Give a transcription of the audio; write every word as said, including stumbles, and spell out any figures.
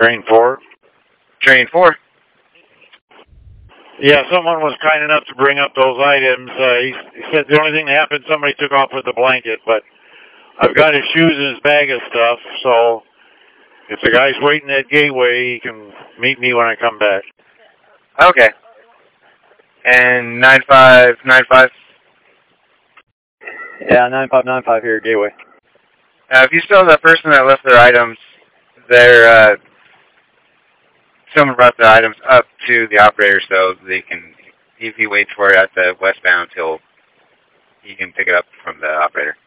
Train four. Train four. Yeah, someone was kind enough to bring up those items. Uh, he, he said the only thing that happened, somebody took off with the blanket, but I've got his shoes and his bag of stuff, so if the guy's waiting at Gateway, he can meet me when I come back. Okay. And nine five nine five? Yeah, nine five nine five here at Gateway. Uh, if you saw the person that left their items, their, uh, someone brought the items up to the operator so they can, if he waits for it at the westbound, he'll, he can pick it up from the operator.